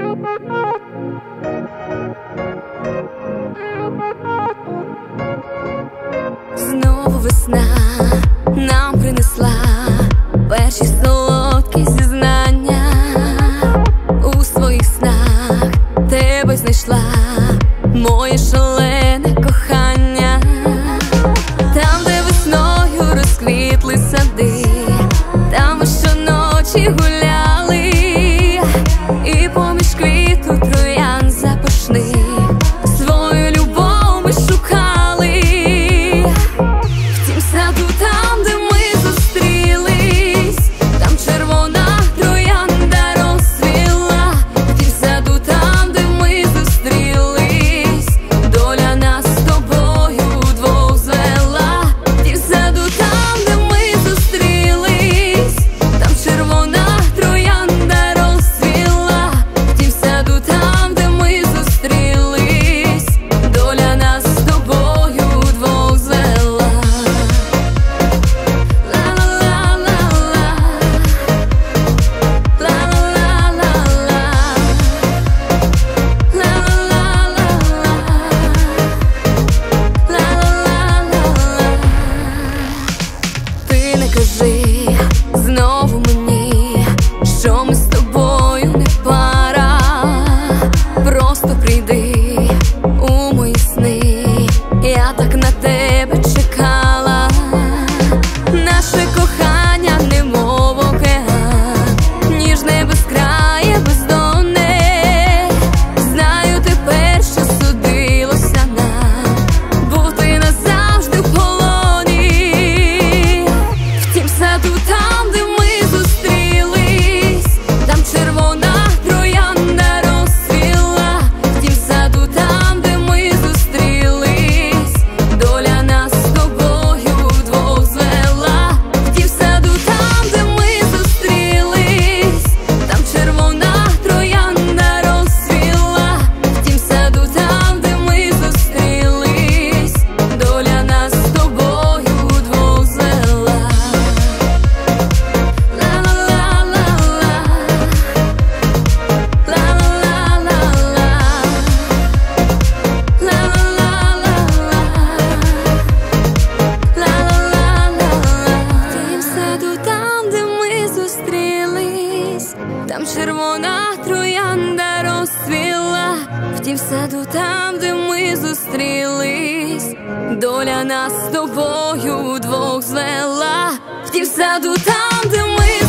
Знову весна нам принесла перші солодкі зізнання. У своїх снах тебе знайшла, моє шалене кохання. Там, де весною розквітли сади, там ми щоночі гуляли, і поміж квіту троянд запашних свою любов ми шукали. В тім саду, там, де ми зустрілись, там червона троянда розцвіла. В тім саду, там, де ми зустрілись, доля нас з тобою вдвох звела. В тім саду, там, де ми зустрілись, там червона троянда розцвіла. В тім саду, там, де ми зустрілись, доля нас з тобою вдвох звела. Ти не кажи знову мені, що ми з тобою не пара. Просто прийди у мої сни, я так на тебе чекала. Наше кохання немов океан, ніжне, безкрає, бездонне. Знаю тепер, що судилося нам бути назавжди в полоні. В тім саду, там, де ми зустрілись, там червона троянда розцвіла. В тім саду, там, де ми зустрілись, доля нас з тобою вдвох звела. В тім саду, там, де ми зустрілись, там червона троянда розцвіла. В тім саду, там, де ми зустрілись, доля нас з тобою вдвох звела. В тім саду, там, де ми зустрілись, там червона троянда розцвіла. В тім саду, там, де ми зустрілись, доля нас з тобою вдвох звела. В тім саду, там, де ми